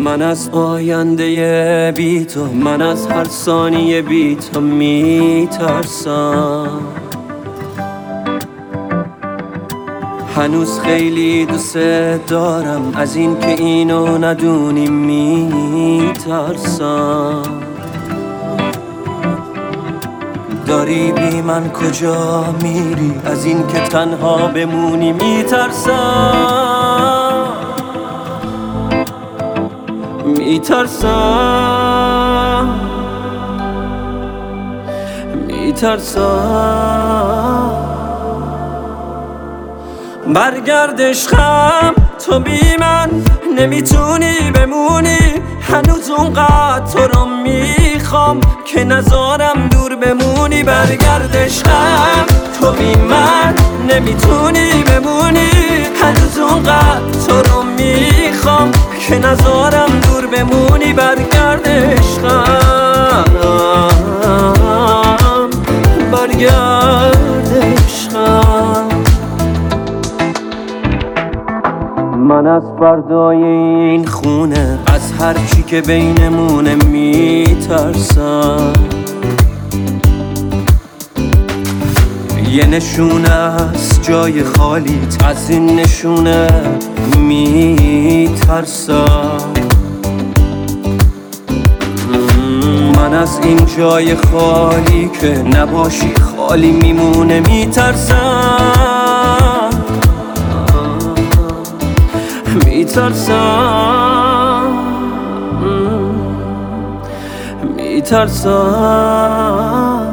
من از آینده بی تو، من از هر ثانیه بی تو میترسم. هنوز خیلی دوست دارم، از این که اینو ندونی میترسم. داری بی من کجا میری، از این که تنها بمونی میترسم. میترسم برگرد عشقم، تو بی من نمیتونی بمونی. هنوز اونقدر تو رو میخوام که نذارم دور بمونی. برگرد عشقم، تو بی من نمیتونی بمونی. هنوز اونقدر تو رو میخوام که نذارم دور بمونی. برگرد عشقم، برگرد عشقم. من از فردای این خونه، از هر چی که بینمونه میترسم. یه نشونه از جای خالیت، از این نشونه میترسم. من از این جای خالی که نباشی خالی میمونه میترسم. میترسم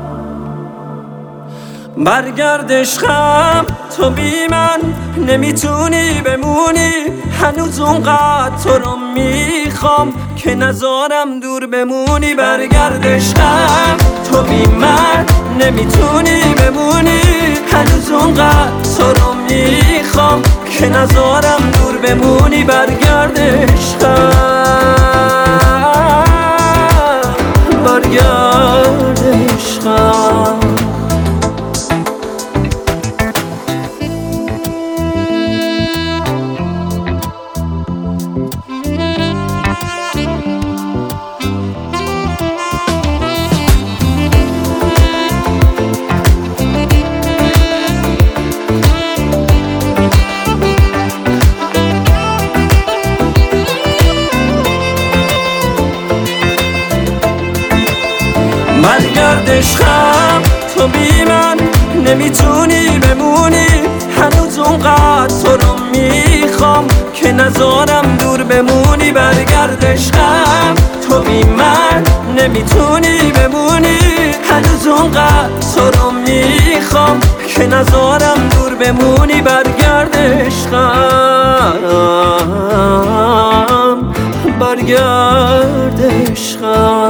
برگرد عشقم، تو بی من نمیتونی بمونی. هنوز اونقدر تو رو میخوام که نذارم دور بمونی. برگرد عشقم، تو بی من نمیتونی بمونی. هنوز اونقدر تو رو میخوام که نذارم دور بمونی. برگرد عشقم، برگرد عشقم. برگرد عشقم، تو بی من نمیتونی بمونی. هنوز اونقدر تو رو میخوام که نذارم دور بمونی. برگرد عشقم، تو بی من نمیتونی بمونی. هنوز اونقدر تو رو میخوام که نذارم دور بمونی. برگرد عشقم، برگرد عشقم.